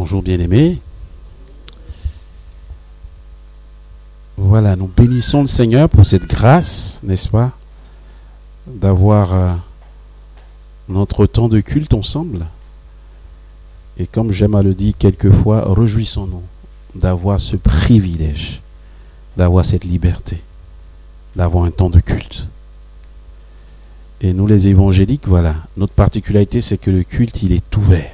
Bonjour bien-aimés. Voilà, nous bénissons le Seigneur pour cette grâce, n'est-ce pas, d'avoir notre temps de culte ensemble. Et comme j'aime à le dire quelquefois, réjouissons-nous d'avoir ce privilège, d'avoir cette liberté, d'avoir un temps de culte. Et nous les évangéliques, voilà, notre particularité c'est que le culte il est ouvert.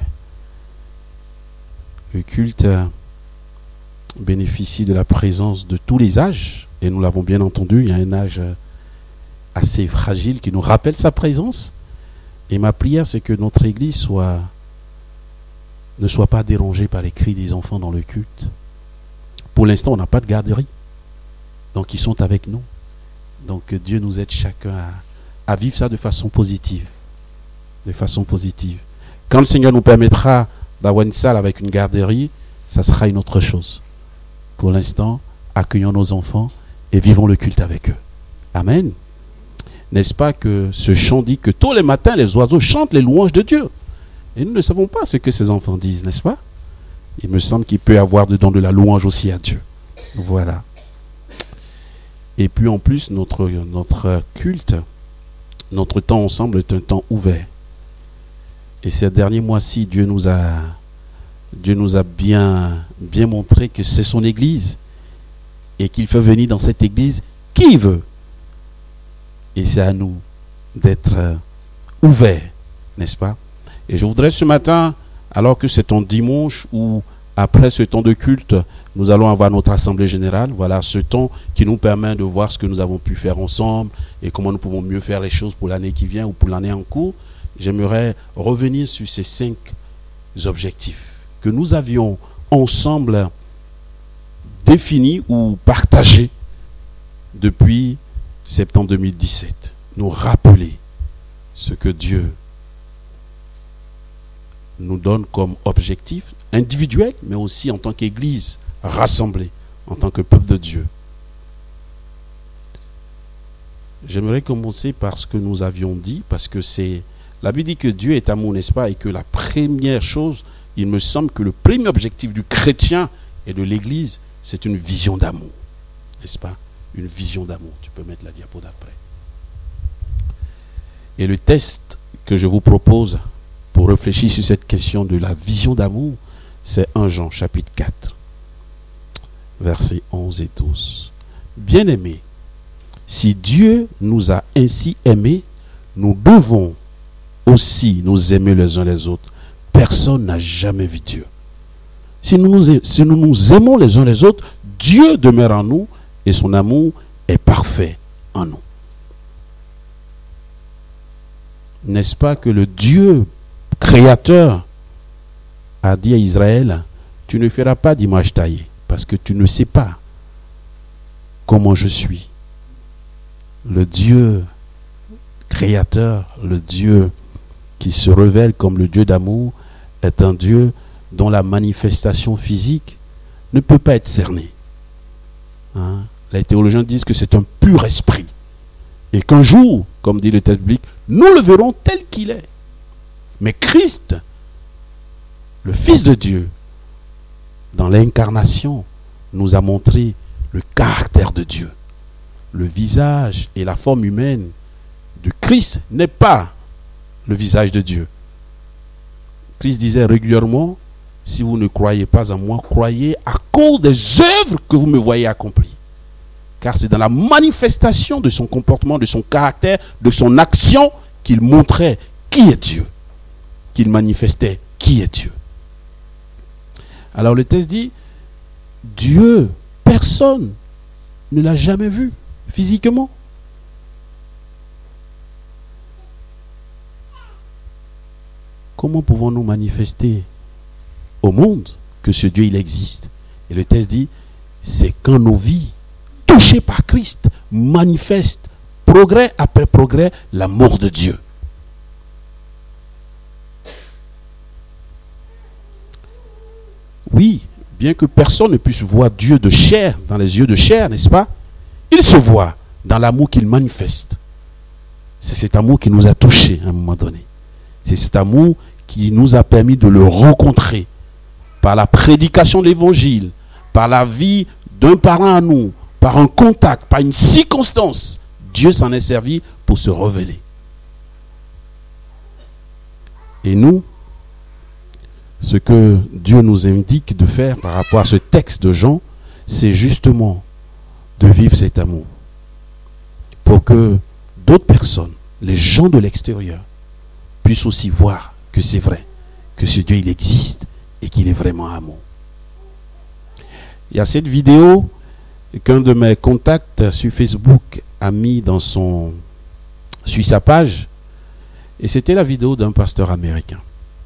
Le culte bénéficie de la présence de tous les âges, et nous l'avons bien entendu, il y a un âge assez fragile qui nous rappelle sa présence. Et ma prière c'est que notre église ne soit pas dérangée par les cris des enfants dans le culte. Pour l'instant on n'a pas de garderie, donc ils sont avec nous. Donc Dieu nous aide chacun à vivre ça de façon positive. De façon positive. Quand le Seigneur nous permettra d'avoir une salle avec une garderie, ça sera une autre chose. Pour l'instant, accueillons nos enfants et vivons le culte avec eux. Amen. N'est-ce pas que ce chant dit que tous les matins, les oiseaux chantent les louanges de Dieu? Et nous ne savons pas ce que ces enfants disent, n'est-ce pas? Il me semble qu'il peut y avoir dedans de la louange aussi à Dieu. Voilà. Et puis en plus, notre culte, notre temps ensemble est un temps ouvert. Et ces derniers mois-ci, Dieu nous a bien montré que c'est son église et qu'il fait venir dans cette église qui il veut. Et c'est à nous d'être ouverts, n'est-ce pas? Et je voudrais ce matin, alors que c'est un dimanche où après ce temps de culte, nous allons avoir notre assemblée générale. Voilà, ce temps qui nous permet de voir ce que nous avons pu faire ensemble et comment nous pouvons mieux faire les choses pour l'année qui vient ou pour l'année en cours. J'aimerais revenir sur ces 5 objectifs que nous avions ensemble définis ou partagés depuis septembre 2017. Nous rappeler ce que Dieu nous donne comme objectif individuel, mais aussi en tant qu'Église rassemblée, en tant que peuple de Dieu. J'aimerais commencer par ce que nous avions dit, parce que la Bible dit que Dieu est amour, n'est-ce pas, et que la première chose, il me semble que le premier objectif du chrétien et de l'Église, c'est une vision d'amour, n'est-ce pas? Une vision d'amour. Tu peux mettre la diapo d'après. Et le test que je vous propose pour réfléchir sur cette question de la vision d'amour, c'est 1 Jean chapitre 4, versets 11 et 12. Bien-aimés, si Dieu nous a ainsi aimés, nous devons aussi nous aimer les uns les autres. Personne n'a jamais vu Dieu. Si nous nous aimons les uns les autres, Dieu demeure en nous et son amour est parfait en nous. N'est-ce pas que le Dieu créateur a dit à Israël, tu ne feras pas d'image taillée parce que tu ne sais pas comment je suis. Le Dieu créateur, le Dieu qui se révèle comme le Dieu d'amour, est un Dieu dont la manifestation physique ne peut pas être cernée. Les théologiens disent que c'est un pur esprit. Et qu'un jour, comme dit le texte biblique, nous le verrons tel qu'il est. Mais Christ, le Fils de Dieu, dans l'incarnation, nous a montré le caractère de Dieu. Le visage et la forme humaine de Christ n'est pas le visage de Dieu. Christ disait régulièrement, si vous ne croyez pas en moi, croyez à cause des œuvres que vous me voyez accomplir. Car c'est dans la manifestation de son comportement, de son caractère, de son action qu'il montrait qui est Dieu. Qu'il manifestait qui est Dieu. Alors le texte dit, Dieu, personne ne l'a jamais vu physiquement. Comment pouvons-nous manifester au monde que ce Dieu il existe? Et le texte dit, c'est quand nos vies touchées par Christ manifestent progrès après progrès l'amour de Dieu. Oui, bien que personne ne puisse voir Dieu de chair, dans les yeux de chair, n'est-ce pas? Il se voit dans l'amour qu'il manifeste. C'est cet amour qui nous a touchés à un moment donné. C'est cet amour qui nous a permis de le rencontrer par la prédication de l'évangile, par la vie d'un parent à nous, par un contact, par une circonstance, Dieu s'en est servi pour se révéler. Et nous, ce que Dieu nous indique de faire par rapport à ce texte de Jean, c'est justement de vivre cet amour. Pour que d'autres personnes, les gens de l'extérieur, puissent aussi voir que c'est vrai, que ce Dieu, il existe et qu'il est vraiment amour. Il y a cette vidéo qu'un de mes contacts sur Facebook a mis sur sa page, et c'était la vidéo d'un pasteur américain.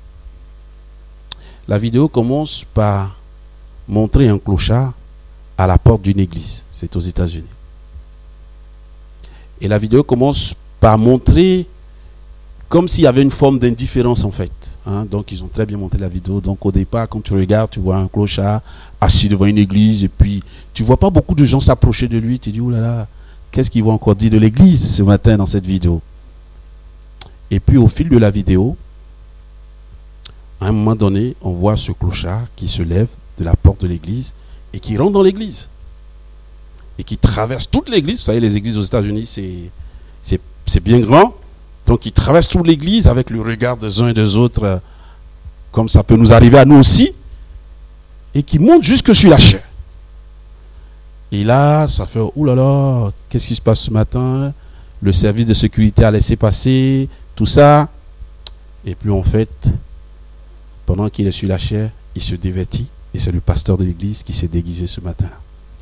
La vidéo commence par montrer un clochard à la porte d'une église. C'est aux États-Unis. Et la vidéo commence par montrer comme s'il y avait une forme d'indifférence en fait. Donc ils ont très bien monté la vidéo. Donc au départ, quand tu regardes, tu vois un clochard assis devant une église, et puis tu vois pas beaucoup de gens s'approcher de lui. Tu dis, oh là là, qu'est-ce qu'ils vont encore dire de l'église ce matin dans cette vidéo? Et puis au fil de la vidéo, à un moment donné, on voit ce clochard qui se lève de la porte de l'église et qui rentre dans l'église. Et qui traverse toute l'église. Vous savez, les églises aux États-Unis, c'est bien grand. Donc il traverse toute l'église avec le regard des uns et des autres, comme ça peut nous arriver à nous aussi. Et qui monte jusque sur la chair. Et là, ça fait, oulala, qu'est-ce qui se passe ce matin? Le service de sécurité a laissé passer, tout ça. Et puis en fait, pendant qu'il est sur la chair, il se dévêtit. Et c'est le pasteur de l'église qui s'est déguisé ce matin-là.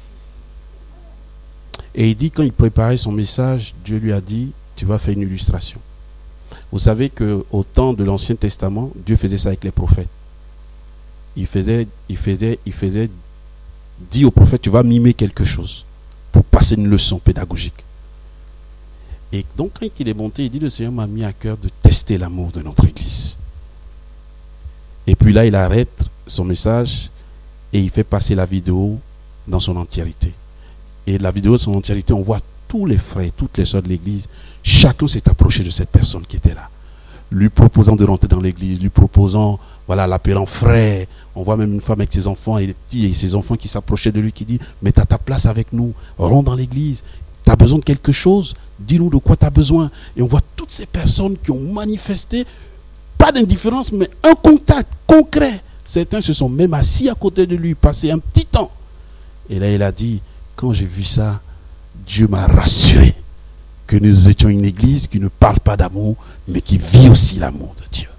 Et il dit, quand il préparait son message, Dieu lui a dit, tu vas faire une illustration. Vous savez qu'au temps de l'Ancien Testament, Dieu faisait ça avec les prophètes. Il faisait dire au prophète, tu vas mimer quelque chose pour passer une leçon pédagogique. Et donc quand il est monté, il dit, le Seigneur m'a mis à cœur de tester l'amour de notre église. Et puis là, il arrête son message et il fait passer la vidéo dans son entièreté. Et la vidéo dans son entièreté, on voit tous les frères, toutes les sœurs de l'église, chacun s'est approché de cette personne qui était là, lui proposant de rentrer dans l'église, lui proposant, voilà, l'appelant frère. On voit même une femme avec ses enfants et les petits et ses enfants qui s'approchaient de lui, qui dit, mais tu as ta place avec nous, rentre dans l'église, tu as besoin de quelque chose, dis-nous de quoi tu as besoin. Et on voit toutes ces personnes qui ont manifesté, pas d'indifférence, mais un contact concret. Certains se sont même assis à côté de lui, passé un petit temps. Et là, il a dit, quand j'ai vu ça, Dieu m'a rassuré que nous étions une église qui ne parle pas d'amour, mais qui vit aussi l'amour de Dieu.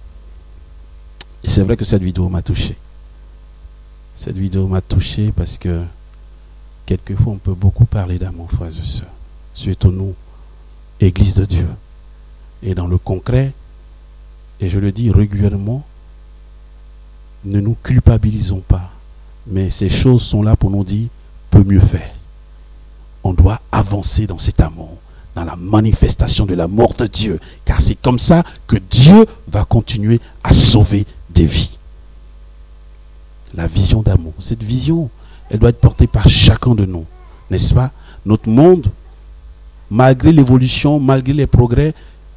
Et c'est vrai que cette vidéo m'a touché. Cette vidéo m'a touché parce que quelquefois on peut beaucoup parler d'amour, frères et sœurs. Surtout nous, église de Dieu. Et dans le concret, et je le dis régulièrement, ne nous culpabilisons pas. Mais ces choses sont là pour nous dire, peut mieux faire. On doit avancer dans cet amour, dans la manifestation de l'amour de Dieu. Car c'est comme ça que Dieu va continuer à sauver des vies. La vision d'amour, cette vision, elle doit être portée par chacun de nous. N'est-ce pas? Notre monde, malgré l'évolution, malgré les progrès,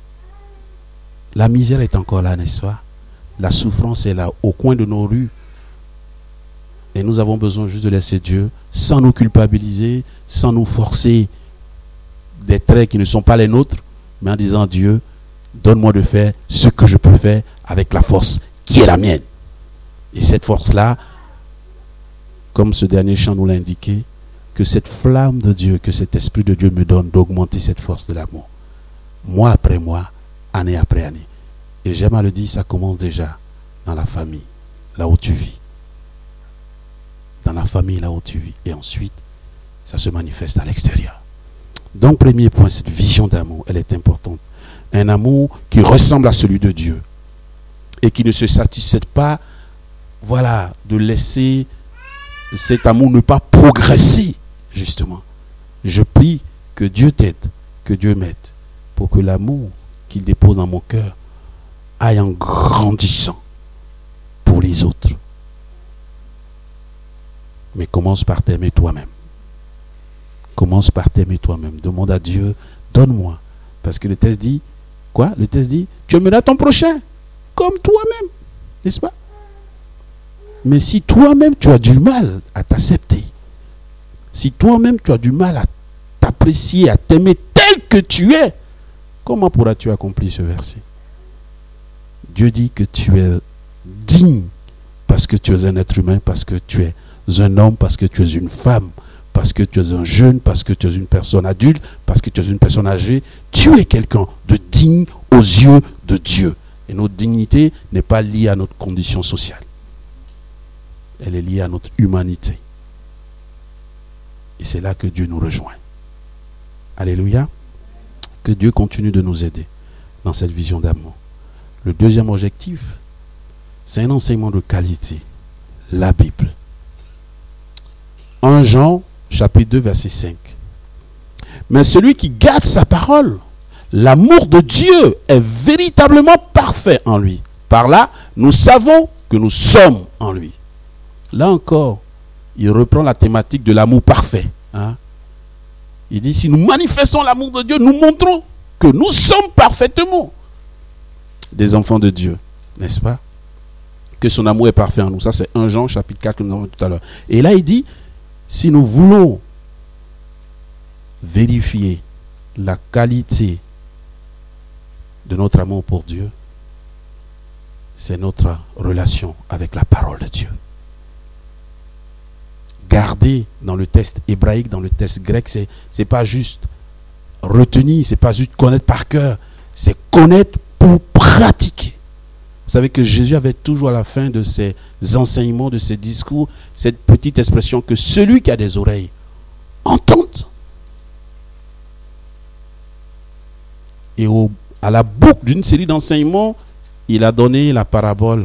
la misère est encore là, n'est-ce pas? La souffrance est là, au coin de nos rues. Et nous avons besoin juste de laisser Dieu, sans nous culpabiliser, sans nous forcer des traits qui ne sont pas les nôtres, mais en disant, Dieu, donne-moi de faire ce que je peux faire avec la force qui est la mienne. Et cette force-là, comme ce dernier chant nous l'a indiqué, que cette flamme de Dieu, que cet esprit de Dieu me donne d'augmenter cette force de l'amour. Mois après mois, année après année. Et j'aime à le dire, ça commence déjà dans la famille, là où tu vis. Dans la famille, là où tu vis. Et ensuite, ça se manifeste à l'extérieur. Donc, premier point, cette vision d'amour, elle est importante. Un amour qui ressemble à celui de Dieu. Et qui ne se satisfait pas, voilà, de laisser cet amour ne pas progresser, justement. Je prie que Dieu t'aide, que Dieu m'aide, pour que l'amour qu'il dépose dans mon cœur aille en grandissant pour les autres. Mais commence par t'aimer toi-même. Commence par t'aimer toi-même. Demande à Dieu, donne-moi. Parce que le texte dit, quoi? Le texte dit, tu aimeras ton prochain comme toi-même. N'est-ce pas? Mais si toi-même tu as du mal à t'accepter, si toi-même tu as du mal à t'apprécier, à t'aimer tel que tu es, comment pourras-tu accomplir ce verset? Dieu dit que tu es digne parce que tu es un être humain, parce que tu es un homme, parce que tu es une femme, parce que tu es un jeune, parce que tu es une personne adulte, parce que tu es une personne âgée. Tu es quelqu'un de digne aux yeux de Dieu. Et notre dignité n'est pas liée à notre condition sociale. Elle est liée à notre humanité. Et c'est là que Dieu nous rejoint. Alléluia. Que Dieu continue de nous aider dans cette vision d'amour. Le deuxième objectif, c'est un enseignement de qualité. La Bible. 1 Jean, chapitre 2, verset 5. Mais celui qui garde sa parole, l'amour de Dieu est véritablement parfait en lui. Par là, nous savons que nous sommes en lui. Là encore, il reprend la thématique de l'amour parfait. Il dit, si nous manifestons l'amour de Dieu, nous montrons que nous sommes parfaitement des enfants de Dieu. N'est-ce pas? Que son amour est parfait en nous. Ça, c'est 1 Jean, chapitre 4, comme nous avons vu tout à l'heure. Et là, il dit, si nous voulons vérifier la qualité de notre amour pour Dieu, c'est notre relation avec la parole de Dieu. Garder dans le texte hébraïque, dans le texte grec, c'est pas juste retenir, c'est pas juste connaître par cœur, c'est connaître pour pratiquer. Vous savez que Jésus avait toujours à la fin de ses enseignements, de ses discours, cette petite expression que celui qui a des oreilles entende. Et à la boucle d'une série d'enseignements, il a donné la parabole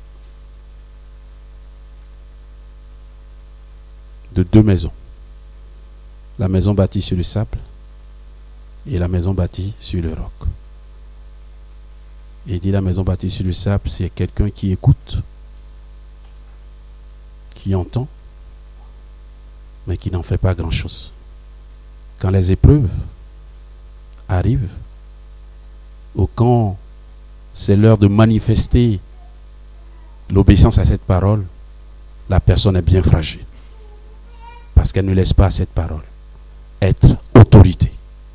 de 2 maisons. La maison bâtie sur le sable et la maison bâtie sur le roc. Et il dit la maison bâtie sur le sable, c'est quelqu'un qui écoute, qui entend, mais qui n'en fait pas grand-chose. Quand les épreuves arrivent, ou quand c'est l'heure de manifester l'obéissance à cette parole, la personne est bien fragile. Parce qu'elle ne laisse pas cette parole être autorité.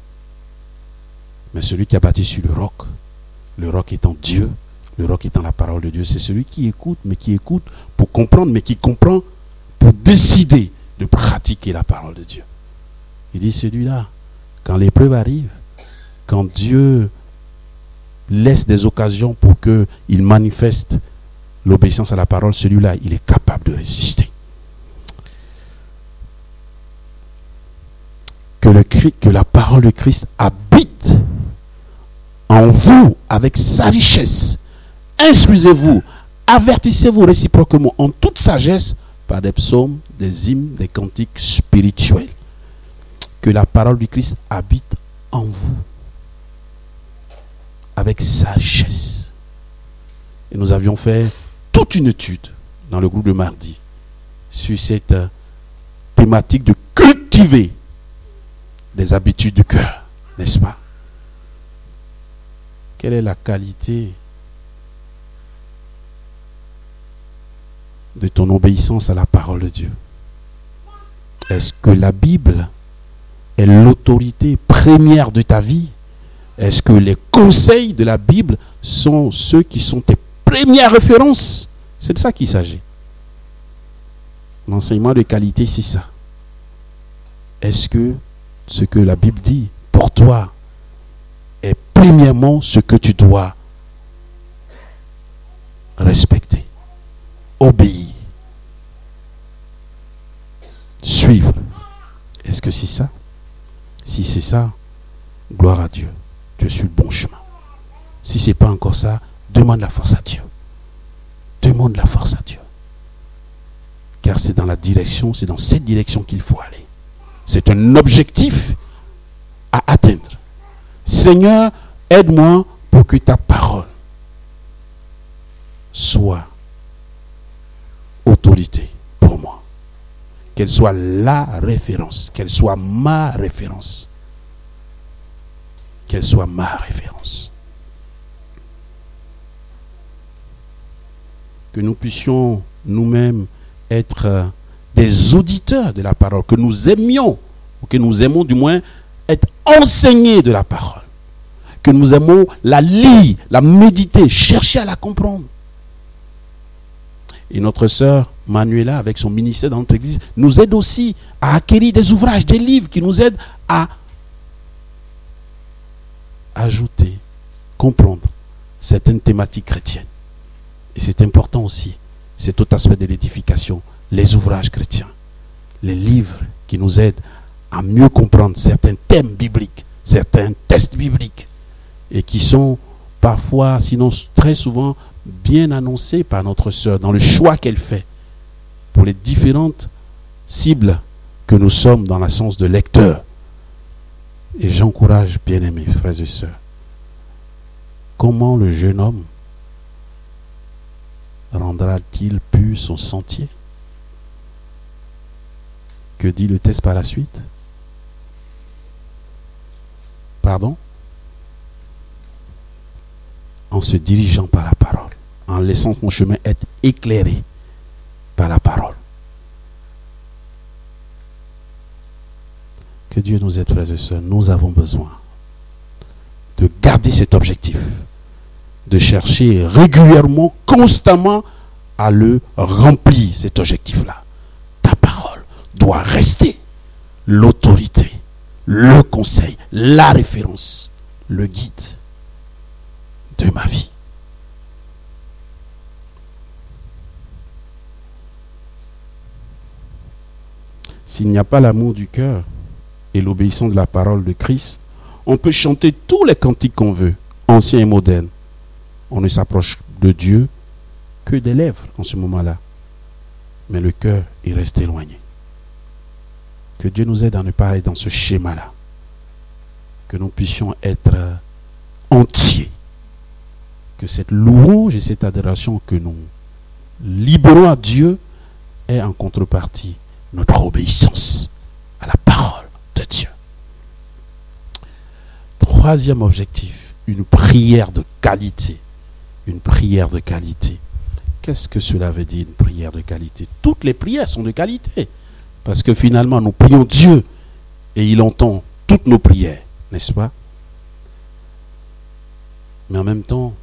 Mais celui qui a bâti sur le roc étant Dieu, le roc étant la parole de Dieu, c'est celui qui écoute, mais qui écoute pour comprendre, mais qui comprend pour décider de pratiquer la parole de Dieu. Il dit celui-là, quand l'épreuve arrive, quand Dieu laisse des occasions pour qu'il manifeste l'obéissance à la parole, celui-là, il est capable de résister. Que la parole de Christ habite en vous avec sa richesse. Instruisez-vous, avertissez-vous réciproquement en toute sagesse par des psaumes, des hymnes, des cantiques spirituels. Que la parole du Christ habite en vous avec sa richesse. Et nous avions fait toute une étude dans le groupe de mardi sur cette thématique de cultiver les habitudes du cœur, n'est-ce pas? Quelle est la qualité de ton obéissance à la parole de Dieu? Est-ce que la Bible est l'autorité première de ta vie? Est-ce que les conseils de la Bible sont ceux qui sont tes premières références? C'est de ça qu'il s'agit. L'enseignement de qualité, c'est ça. Est-ce que ce que la Bible dit pour toi est premièrement ce que tu dois respecter, obéir, suivre? Est-ce que c'est ça? Si c'est ça, gloire à Dieu, tu es sur le bon chemin. Si ce n'est pas encore ça, demande la force à Dieu. Demande la force à Dieu. Car c'est dans cette direction qu'il faut aller. C'est un objectif à atteindre. Seigneur, aide-moi pour que ta parole soit autorité pour moi. Qu'elle soit la référence. Qu'elle soit ma référence. Qu'elle soit ma référence. Que nous puissions nous-mêmes être des auditeurs de la parole, que nous aimions, ou que nous aimons du moins être enseignés de la parole, que nous aimons la lire, la méditer, chercher à la comprendre. Et notre sœur Manuela, avec son ministère dans notre église, nous aide aussi à acquérir des ouvrages, des livres qui nous aident à ajouter, comprendre certaines thématiques chrétiennes. Et c'est important aussi, c'est tout aspect de l'édification, les ouvrages chrétiens, les livres qui nous aident à mieux comprendre certains thèmes bibliques, certains textes bibliques, et qui sont parfois, sinon très souvent, bien annoncés par notre sœur dans le choix qu'elle fait pour les différentes cibles que nous sommes dans la sens de lecteurs. Et j'encourage, bien-aimés frères et sœurs, comment le jeune homme rendra-t-il pur son sentier? Que dit le texte par la suite? Pardon? En se dirigeant par la parole, en laissant son chemin être éclairé par la parole. Que Dieu nous aide, frères et sœurs. Nous avons besoin de garder cet objectif, de chercher régulièrement, constamment à le remplir, cet objectif-là. Ta parole doit rester l'autorité, le conseil, la référence, le guide de ma vie. S'il n'y a pas l'amour du cœur et l'obéissance de la parole de Christ, on peut chanter tous les cantiques qu'on veut, anciens et modernes. On ne s'approche de Dieu que des lèvres en ce moment-là. Mais le cœur, il reste éloigné. Que Dieu nous aide à ne pas aller dans ce schéma-là. Que nous puissions être entiers. Que cette louange et cette adoration que nous libérons à Dieu est en contrepartie notre obéissance à la parole de Dieu. Troisième objectif, une prière de qualité. Une prière de qualité. Qu'est-ce que cela veut dire, une prière de qualité? Toutes les prières sont de qualité. Parce que finalement, nous prions Dieu et il entend toutes nos prières, n'est-ce pas? Mais en même temps,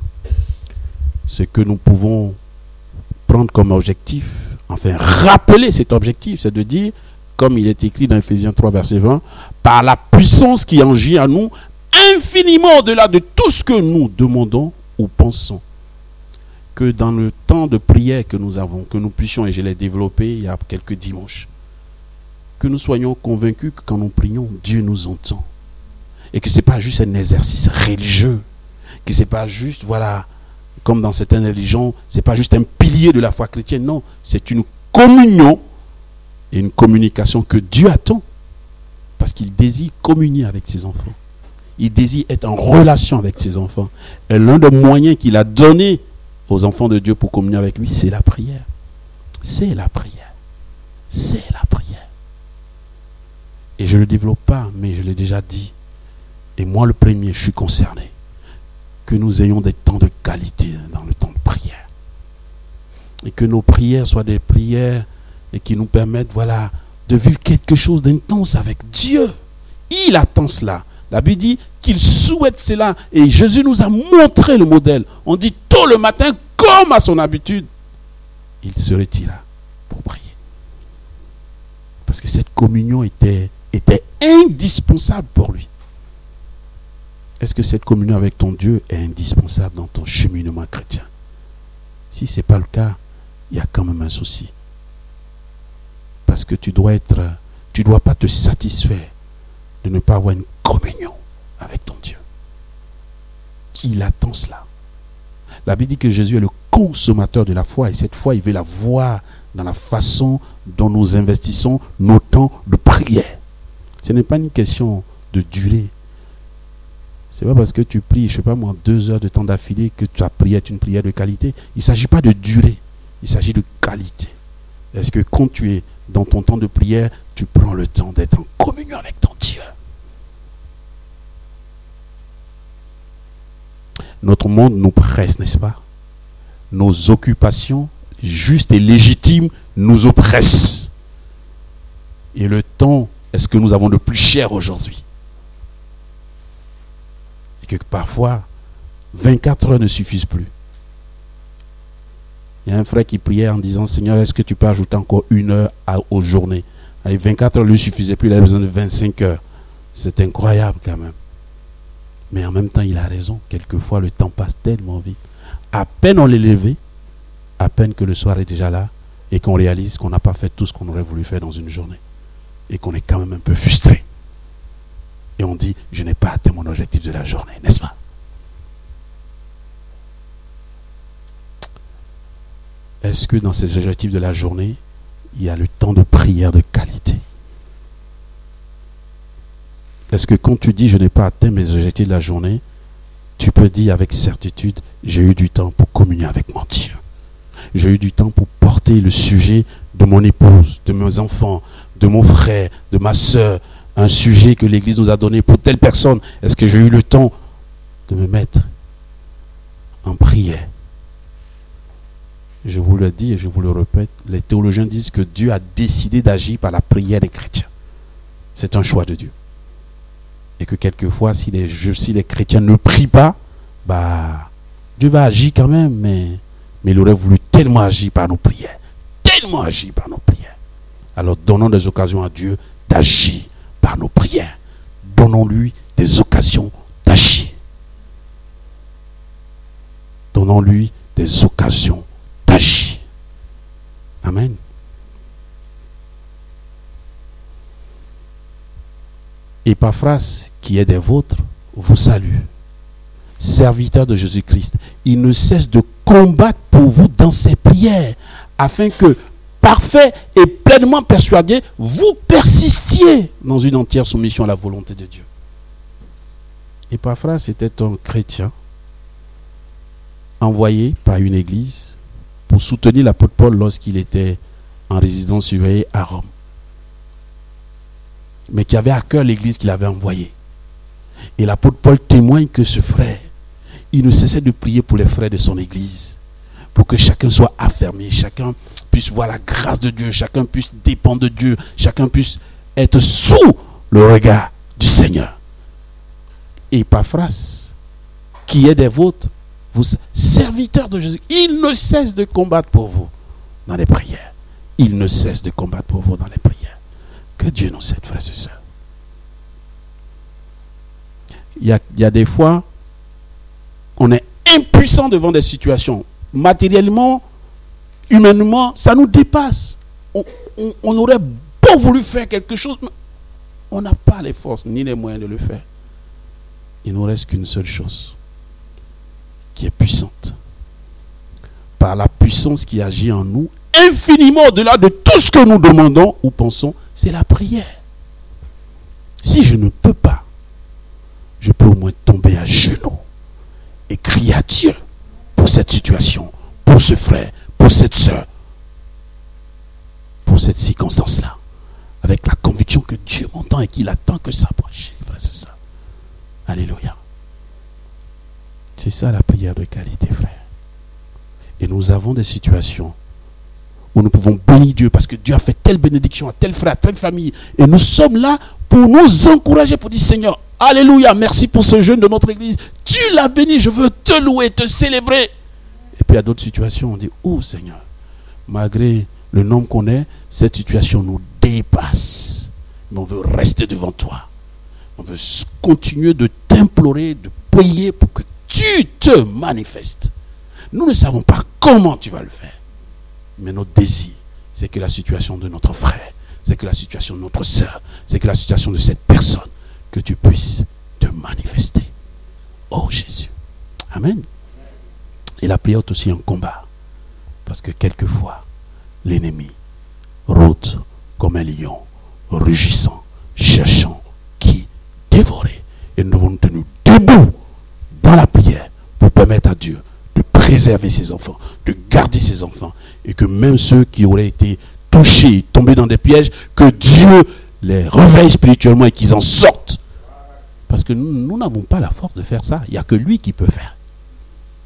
ce que nous pouvons prendre comme objectif, enfin rappeler cet objectif, c'est de dire, comme il est écrit dans Ephésiens 3, verset 20, par la puissance qui agit à nous, infiniment au-delà de tout ce que nous demandons ou pensons. Que dans le temps de prière que nous avons, que nous puissions, et je l'ai développé il y a quelques dimanches, que nous soyons convaincus que quand nous prions, Dieu nous entend. Et que ce n'est pas juste un exercice religieux, que ce n'est pas juste, voilà, comme dans certaines religions, ce n'est pas juste un pilier de la foi chrétienne, non, c'est une communion et une communication que Dieu attend, parce qu'il désire communier avec ses enfants. Il désire être en relation avec ses enfants. Et l'un des moyens qu'il a donné aux enfants de Dieu pour communier avec lui, c'est la prière. C'est la prière. C'est la prière. Et je ne le développe pas, mais je l'ai déjà dit. Et moi, le premier, je suis concerné. Que nous ayons des temps de qualité dans le temps de prière. Et que nos prières soient des prières et qui nous permettent, voilà, de vivre quelque chose d'intense avec Dieu. Il attend cela. La Bible dit qu'il souhaite cela. Et Jésus nous a montré le modèle. On dit tôt le matin, comme à son habitude, il se retira pour prier. Parce que cette communion était indispensable pour lui. Est-ce que cette communion avec ton Dieu est indispensable dans ton cheminement chrétien? Si ce n'est pas le cas, il y a quand même un souci. Parce que tu dois pas te satisfaire de ne pas avoir une communion avec ton Dieu. Il attend cela. La Bible dit que Jésus est le consommateur de la foi et cette foi, il veut la voir dans la façon dont nous investissons nos temps de prière. Ce n'est pas une question de durée. Ce n'est pas parce que tu pries, je ne sais pas moi, 2 heures de temps d'affilée que ta prière est une prière de qualité. Il ne s'agit pas de durée, il s'agit de qualité. Est-ce que quand tu es dans ton temps de prière, tu prends le temps d'être en communion avec ton Dieu? Notre monde nous presse, n'est-ce pas? Nos occupations, juste et légitime nous oppresse. Et le temps est ce que nous avons de plus cher aujourd'hui. Et que parfois, 24 heures ne suffisent plus. Il y a un frère qui priait en disant, Seigneur, est-ce que tu peux ajouter encore 1 heure aux journées? Avec 24 heures ne lui suffisait plus, il avait besoin de 25 heures. C'est incroyable quand même. Mais en même temps, il a raison. Quelquefois, le temps passe tellement vite. À peine on l'est levé, à peine que le soir est déjà là, et qu'on réalise qu'on n'a pas fait tout ce qu'on aurait voulu faire dans une journée. Et qu'on est quand même un peu frustré. Et on dit, je n'ai pas atteint mon objectif de la journée, n'est-ce pas? Est-ce que dans ces objectifs de la journée, il y a le temps de prière de qualité? Est-ce que quand tu dis, je n'ai pas atteint mes objectifs de la journée, tu peux dire avec certitude, j'ai eu du temps pour communier avec mon Dieu. J'ai eu du temps pour porter le sujet de mon épouse, de mes enfants, de mon frère, de ma soeur, un sujet que l'Église nous a donné pour telle personne. Est-ce que j'ai eu le temps de me mettre en prière? Je vous le dis et je vous le répète, les théologiens disent que Dieu a décidé d'agir par la prière des chrétiens. C'est un choix de Dieu. Et que quelquefois, si les chrétiens ne prient pas, Dieu va agir quand même, mais il aurait voulu tellement agir par nos prières. Tellement agir par nos prières. Alors donnons des occasions à Dieu d'agir par nos prières. Donnons-lui des occasions d'agir. Donnons-lui des occasions d'agir. Amen. Épaphras, qui est des vôtres, vous salue. Serviteur de Jésus-Christ, il ne cesse de combattre pour vous dans ses prières, afin que, parfait et pleinement persuadé, vous persistiez dans une entière soumission à la volonté de Dieu. Épaphras était un chrétien envoyé par une église pour soutenir l'apôtre Paul lorsqu'il était en résidence surveillée à Rome, mais qui avait à cœur l'église qu'il avait envoyée. Et l'apôtre Paul témoigne que ce frère, il ne cessait de prier pour les frères de son église, pour que chacun soit affermi, chacun puisse voir la grâce de Dieu, chacun puisse dépendre de Dieu, chacun puisse être sous le regard du Seigneur. Et Épaphras, qui est des vôtres, vous serviteurs de Jésus, il ne cesse de combattre pour vous dans les prières. Il ne cesse de combattre pour vous dans les prières. Que Dieu nous aide, frères et sœurs. Il y a des fois, on est impuissant devant des situations. Matériellement, humainement, ça nous dépasse. On aurait beau voulu faire quelque chose, mais on n'a pas les forces ni les moyens de le faire. Il ne nous reste qu'une seule chose, qui est puissante. Par la puissance qui agit en nous, infiniment au-delà de tout ce que nous demandons ou pensons, c'est la prière. Si je ne peux pas, je peux au moins tomber à genoux et crier à Dieu pour cette situation, pour ce frère, pour cette soeur, pour cette circonstance-là, avec la conviction que Dieu m'entend et qu'il attend que s'approche. Frère, c'est ça. Alléluia. C'est ça la prière de qualité, frère. Et nous avons des situations où nous pouvons bénir Dieu parce que Dieu a fait telle bénédiction à tel frère, à telle famille. Et nous sommes là pour nous encourager, pour dire Seigneur, alléluia, merci pour ce jeune de notre église. Tu l'as béni, je veux te louer, te célébrer. Et puis à d'autres situations, on dit, oh Seigneur, malgré le nombre qu'on est, cette situation nous dépasse. Mais on veut rester devant toi. On veut continuer de t'implorer, de prier pour que tu te manifestes. Nous ne savons pas comment tu vas le faire. Mais notre désir, c'est que la situation de notre frère, c'est que la situation de notre sœur, c'est que la situation de cette personne, que tu puisses te manifester. Oh Jésus. Amen. Et la prière est aussi un combat. Parce que quelquefois, l'ennemi rôde comme un lion, rugissant, cherchant qui dévorer. Et nous devons nous tenir debout dans la prière pour permettre à Dieu de préserver ses enfants, de garder ses enfants. Et que même ceux qui auraient été touchés, tombés dans des pièges, que Dieu les réveille spirituellement et qu'ils en sortent. Parce que nous n'avons pas la force de faire ça. Il n'y a que lui qui peut faire.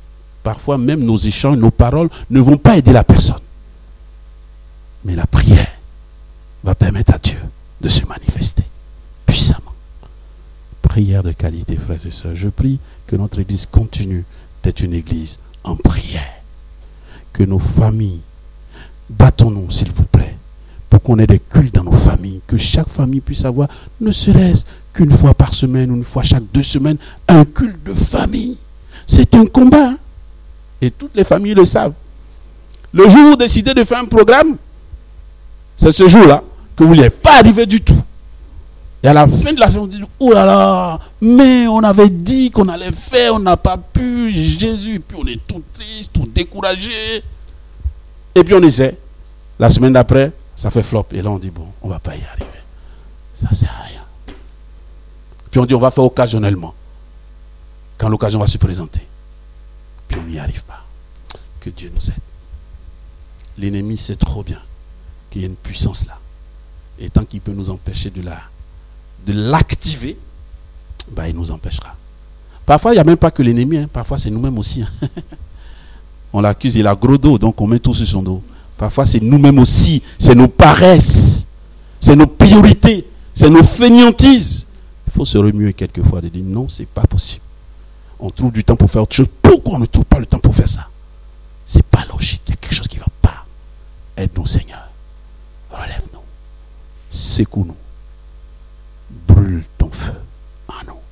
parfois même nos échanges, nos paroles ne vont pas aider la personne. Mais la prière va permettre à Dieu de se manifester puissamment. Prière de qualité, frères et sœurs. Je prie que notre église continue d'être une église en prière. Que nos familles, battons-nous s'il vous plaît, pour qu'on ait des cultes dans nos familles, que chaque famille puisse avoir, ne serait-ce qu'une fois par semaine ou une fois chaque 2 semaines, un culte de famille. C'est un combat. Hein? Et toutes les familles le savent. Le jour où vous décidez de faire un programme, c'est ce jour-là que vous n'y êtes pas arrivé du tout. Et à la fin de la semaine, on dit, oh là là, mais on avait dit qu'on allait faire, on n'a pas pu, Jésus, et puis on est tout triste, tout découragé. Et puis on essaie. La semaine d'après, ça fait flop. Et là on dit, bon, on ne va pas y arriver. Ça ne sert à rien. Puis on dit, on va faire occasionnellement. Quand l'occasion va se présenter. Puis on n'y arrive pas. Que Dieu nous aide. L'ennemi sait trop bien qu'il y a une puissance là. Et tant qu'il peut nous empêcher de l'activer, bah, il nous empêchera. Parfois, il n'y a même pas que l'ennemi, hein. Parfois, c'est nous-mêmes aussi. Hein. On l'accuse, il a gros dos, donc on met tout sur son dos. Parfois, c'est nous-mêmes aussi. C'est nos paresses. C'est nos priorités. C'est nos fainéantises. Il faut se remuer quelquefois de dire non, c'est pas possible. On trouve du temps pour faire autre chose. Pourquoi on ne trouve pas le temps pour faire ça? C'est pas logique. Il y a quelque chose qui ne va pas. Aide-nous, Seigneur. Relève-nous. Secoue-nous. Brûle ton feu en nous.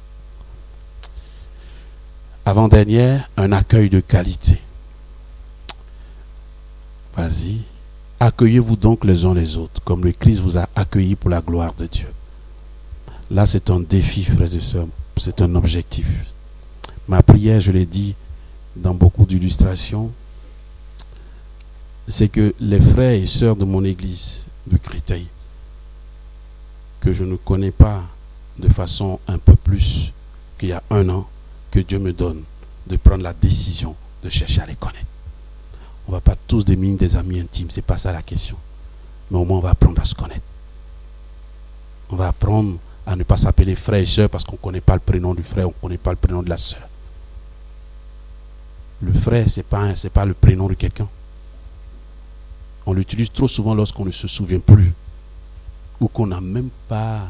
Avant-dernière, un accueil de qualité. Vas-y. Accueillez-vous donc les uns les autres, comme le Christ vous a accueillis pour la gloire de Dieu. Là, c'est un défi, frères et sœurs. C'est un objectif. Ma prière, je l'ai dit dans beaucoup d'illustrations, c'est que les frères et sœurs de mon église de Créteil, que je ne connais pas de façon un peu plus qu'il y a 1 an, que Dieu me donne de prendre la décision de chercher à les connaître. On ne va pas tous devenir des amis intimes, ce n'est pas ça la question. Mais au moins on va apprendre à se connaître. On va apprendre à ne pas s'appeler frère et sœur parce qu'on ne connaît pas le prénom du frère, on ne connaît pas le prénom de la sœur. Le frère, ce n'est pas le prénom de quelqu'un. On l'utilise trop souvent lorsqu'on ne se souvient plus. Ou qu'on n'a même pas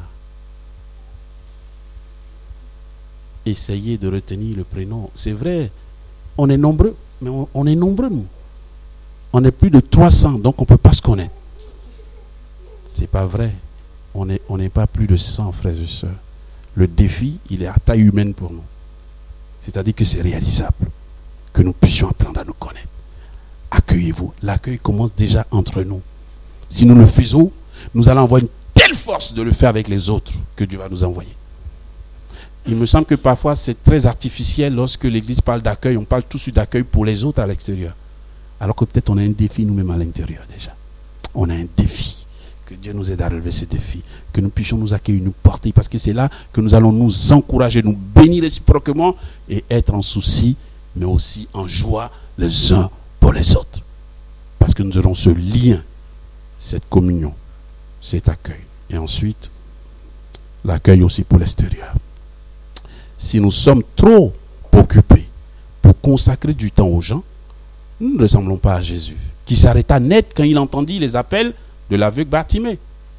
essayé de retenir le prénom. C'est vrai, on est nombreux, mais on est nombreux, nous. On est plus de 300, donc on ne peut pas se connaître. C'est pas vrai. On n'est pas plus de 100, frères et sœurs. Le défi, il est à taille humaine pour nous. C'est-à-dire que c'est réalisable. Que nous puissions apprendre à nous connaître. Accueillez-vous. L'accueil commence déjà entre nous. Si nous le faisons, nous allons avoir une telle force de le faire avec les autres que Dieu va nous envoyer. Il me semble que parfois c'est très artificiel lorsque l'Église parle d'accueil. On parle tout de suite d'accueil pour les autres à l'extérieur. Alors que peut-être on a un défi nous-mêmes à l'intérieur déjà. On a un défi. Que Dieu nous aide à relever ce défi. Que nous puissions nous accueillir, nous porter. Parce que c'est là que nous allons nous encourager, nous bénir réciproquement et être en souci, mais aussi en joie les uns pour les autres. Parce que nous aurons ce lien, cette communion, cet accueil. Et ensuite, l'accueil aussi pour l'extérieur. Si nous sommes trop occupés pour consacrer du temps aux gens, nous ne ressemblons pas à Jésus, qui s'arrêta net quand il entendit les appels de l'aveugle Bartimée.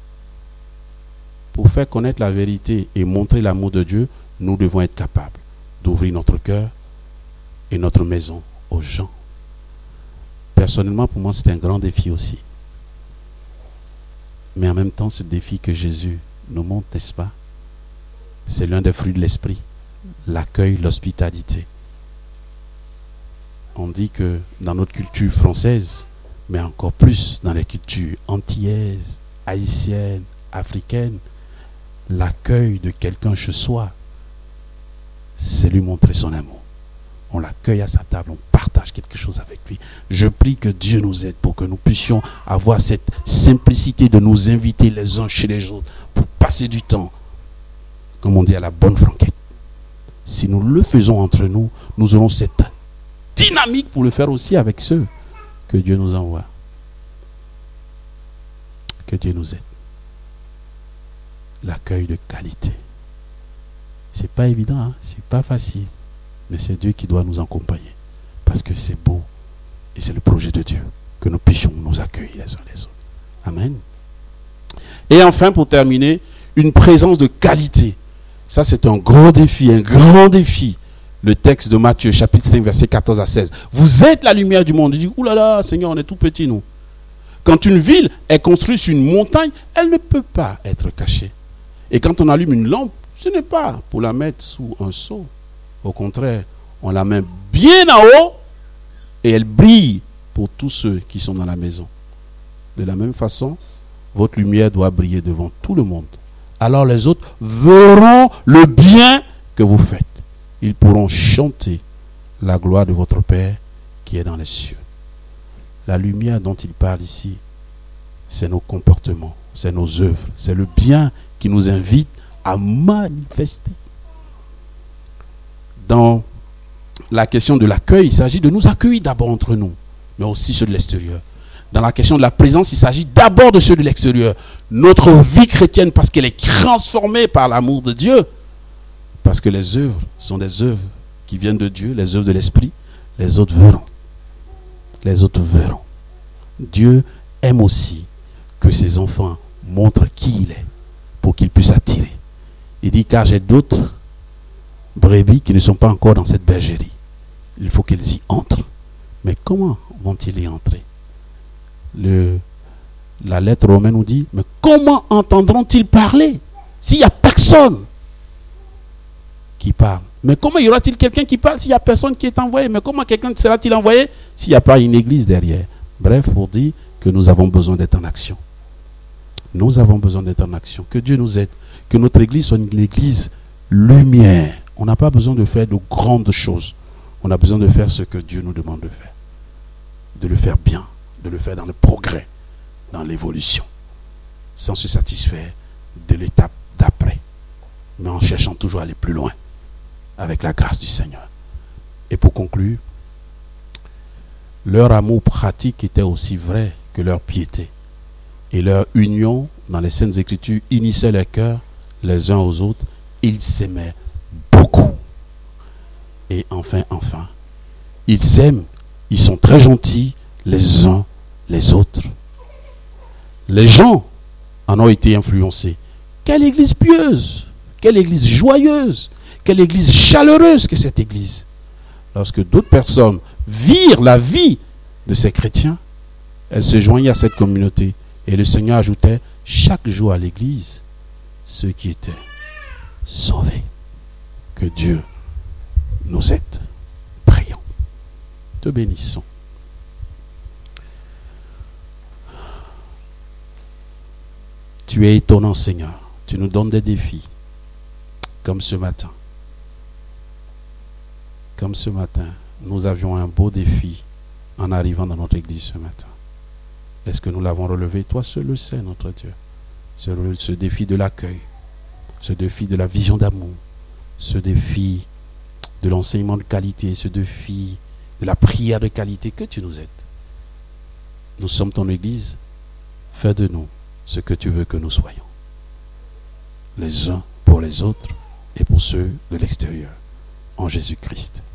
Pour faire connaître la vérité et montrer l'amour de Dieu, nous devons être capables d'ouvrir notre cœur et notre maison aux gens. Personnellement, pour moi, c'est un grand défi aussi. Mais en même temps, ce défi que Jésus nous montre, n'est-ce pas? C'est l'un des fruits de l'esprit. L'accueil, l'hospitalité. On dit que dans notre culture française, mais encore plus dans les cultures antillaises, haïtiennes, africaines, l'accueil de quelqu'un chez soi, c'est lui montrer son amour. On l'accueille à sa table, on partage quelque chose avec lui. Je prie que Dieu nous aide pour que nous puissions avoir cette simplicité de nous inviter les uns chez les autres pour passer du temps, comme on dit, à la bonne franquette. Si nous le faisons entre nous, nous aurons cette dynamique pour le faire aussi avec ceux que Dieu nous envoie. Que Dieu nous aide. L'accueil de qualité. C'est pas évident, hein? C'est pas facile. Mais c'est Dieu qui doit nous accompagner. Parce que c'est beau et c'est le projet de Dieu que nous puissions nous accueillir les uns les autres. Amen. Et enfin, pour terminer, une présence de qualité. Ça, c'est un grand défi, un grand défi. Le texte de Matthieu, chapitre 5, versets 14 à 16. Vous êtes la lumière du monde. Je dis, oulala, Seigneur, on est tout petits, nous. Quand une ville est construite sur une montagne, elle ne peut pas être cachée. Et quand on allume une lampe, ce n'est pas pour la mettre sous un seau. Au contraire, on la met bien en haut et elle brille pour tous ceux qui sont dans la maison. De la même façon, votre lumière doit briller devant tout le monde. Alors les autres verront le bien que vous faites. Ils pourront chanter la gloire de votre Père qui est dans les cieux. La lumière dont il parle ici, c'est nos comportements, c'est nos œuvres, c'est le bien qui nous invite à manifester. Dans la question de l'accueil, il s'agit de nous accueillir d'abord entre nous, mais aussi ceux de l'extérieur. Dans la question de la présence, il s'agit d'abord de ceux de l'extérieur. Notre vie chrétienne, parce qu'elle est transformée par l'amour de Dieu, parce que les œuvres sont des œuvres qui viennent de Dieu, les œuvres de l'Esprit, les autres verront. Les autres verront. Dieu aime aussi que ses enfants montrent qui il est, pour qu'ils puissent attirer. Il dit, car j'ai d'autres brebis qui ne sont pas encore dans cette bergerie. Il faut qu'ils y entrent. Mais comment vont-ils y entrer? La lettre romaine nous dit, mais comment entendront-ils parler s'il n'y a personne qui parle? Mais comment y aura-t-il quelqu'un qui parle s'il n'y a personne qui est envoyé? Mais comment quelqu'un sera-t-il envoyé s'il n'y a pas une église derrière? Bref, pour dire que nous avons besoin d'être en action. Nous avons besoin d'être en action. Que Dieu nous aide. Que notre église soit une église lumière. On n'a pas besoin de faire de grandes choses. On a besoin de faire ce que Dieu nous demande de faire. De le faire bien. De le faire dans le progrès. Dans l'évolution. Sans se satisfaire de l'étape d'après. Mais en cherchant toujours à aller plus loin. Avec la grâce du Seigneur. Et pour conclure, leur amour pratique était aussi vrai que leur piété. Et leur union dans les Saintes Écritures unissait leurs cœurs les uns aux autres. Ils s'aimaient beaucoup. Et enfin, ils s'aiment, ils sont très gentils les uns les autres. Les gens en ont été influencés. Quelle église pieuse, quelle église joyeuse, quelle église chaleureuse que cette église. Lorsque d'autres personnes virent la vie de ces chrétiens, elles se joignaient à cette communauté. Et le Seigneur ajoutait chaque jour à l'église ceux qui étaient sauvés. Que Dieu nous aide. Prions. Te bénissons. Tu es étonnant, Seigneur. Tu nous donnes des défis. Comme ce matin. Comme ce matin, nous avions un beau défi en arrivant dans notre église ce matin. Est-ce que nous l'avons relevé? Toi seul le sais, notre Dieu. Ce défi de l'accueil, ce défi de la vision d'amour, ce défi de l'enseignement de qualité, ce défi de la prière de qualité, que tu nous aides. Nous sommes ton église. Fais de nous ce que tu veux que nous soyons. Les uns pour les autres et pour ceux de l'extérieur. En Jésus-Christ.